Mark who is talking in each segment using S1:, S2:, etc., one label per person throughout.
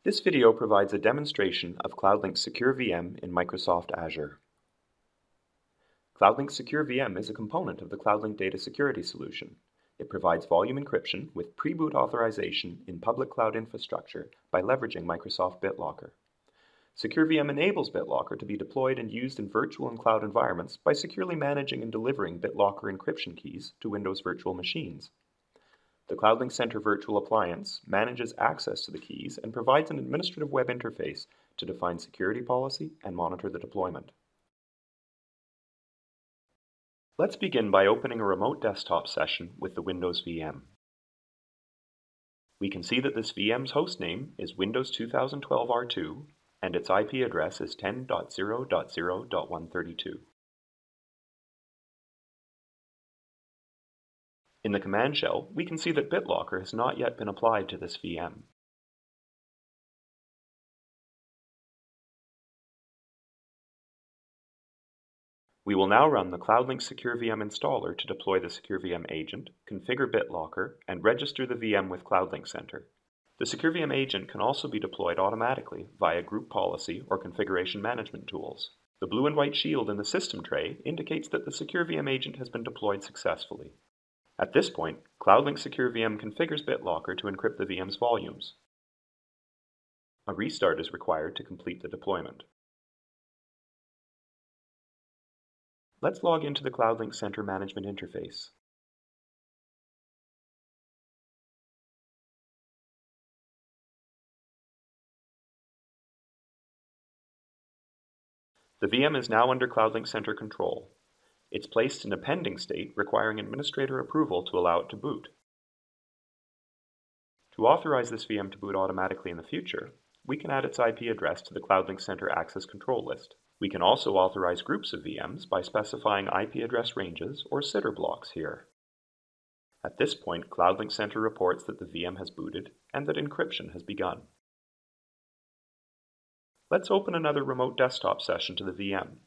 S1: This video provides a demonstration of CloudLink Secure VM in Microsoft Azure. CloudLink Secure VM is a component of the CloudLink Data Security solution. It provides volume encryption with pre-boot authorization in public cloud infrastructure by leveraging Microsoft BitLocker. Secure VM enables BitLocker to be deployed and used in virtual and cloud environments by securely managing and delivering BitLocker encryption keys to Windows virtual machines. The CloudLink Center virtual appliance manages access to the keys and provides an administrative web interface to define security policy and monitor the deployment. Let's begin by opening a remote desktop session with the Windows VM. We can see that this VM's hostname is Windows 2012 R2 and its IP address is 10.0.0.132. In the command shell, we can see that BitLocker has not yet been applied to this VM. We will now run the CloudLink Secure VM installer to deploy the Secure VM agent, configure BitLocker, and register the VM with CloudLink Center. The Secure VM agent can also be deployed automatically via group policy or configuration management tools. The blue and white shield in the system tray indicates that the Secure VM agent has been deployed successfully. At this point, CloudLink Secure VM configures BitLocker to encrypt the VM's volumes. A restart is required to complete the deployment. Let's log into the CloudLink Center management interface. The VM is now under CloudLink Center control. It's placed in a pending state requiring administrator approval to allow it to boot. To authorize this VM to boot automatically in the future, we can add its IP address to the CloudLink Center access control list. We can also authorize groups of VMs by specifying IP address ranges or sitter blocks here. At this point, CloudLink Center reports that the VM has booted and that encryption has begun. Let's open another remote desktop session to the VM.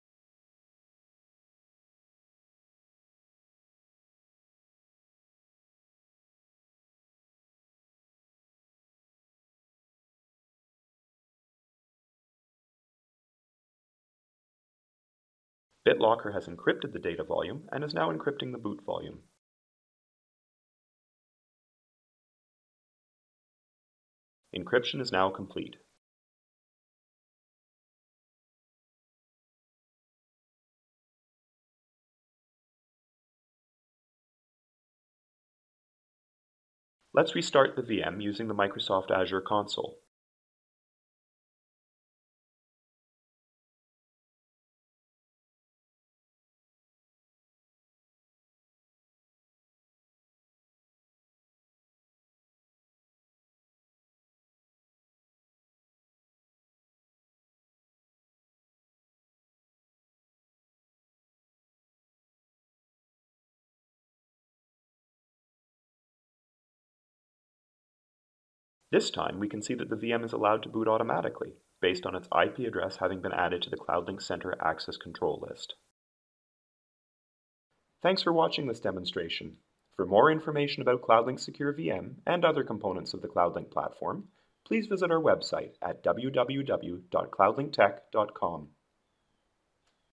S1: BitLocker has encrypted the data volume and is now encrypting the boot volume. Encryption is now complete. Let's restart the VM using the Microsoft Azure console. This time, we can see that the VM is allowed to boot automatically, based on its IP address having been added to the CloudLink Center access control list. Thanks for watching this demonstration. For more information about CloudLink Secure VM and other components of the CloudLink platform, please visit our website at www.cloudlinktech.com.